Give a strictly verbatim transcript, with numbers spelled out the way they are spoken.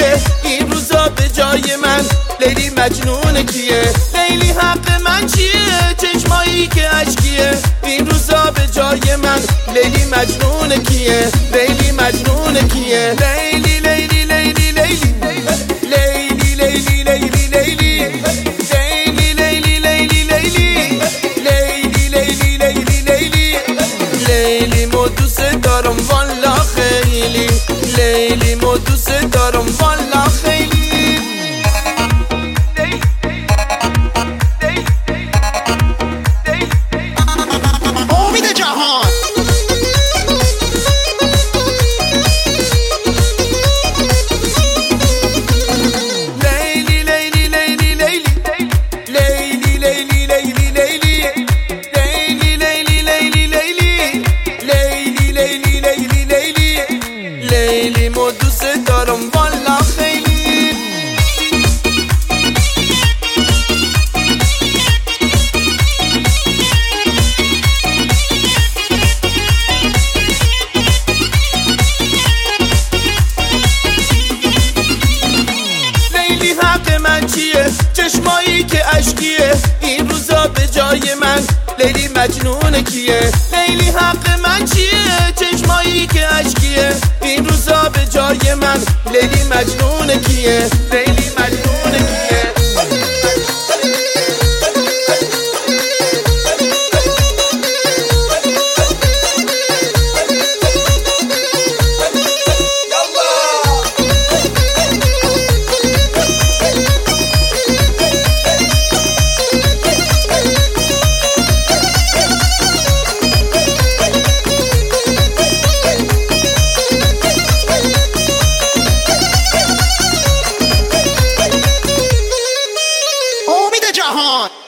چیه این روزا به جای من؟ لیلی مجنون کیه؟ لیلی حق من چیه؟ چشمایی که اشکیه این روزا به جای من؟ لیلی مجنون کیه؟ لیلی مجنون کیه؟ لیلی لیلی لیلی لیلی لیلی لیلی لیلی لیلی لیلی لیلی لیلی لیلی لیلی لیلی لیلی لیلی مو دوست دارم والا خیلی، لیلی مو دوست دارم والا خیلی. امید جهان لیلی لیلی لیلی لیلی لیلی لیلی لیلی لیلی لیلی لیلی لیلی لیلی لیلی لیلی لیلی لیلی لیلی مو دوست دارم والا خیلی. لیلی حق من چیه؟ چشمایی که اشکیه این روزا به جای من؟ لیلی مجنون کیه؟ لیلی حق من چیه؟ چشمایی که اشکیه این روزا به جای من؟ لیلی مجنون کیه؟ لیلی مجنون کیه؟ امید جهان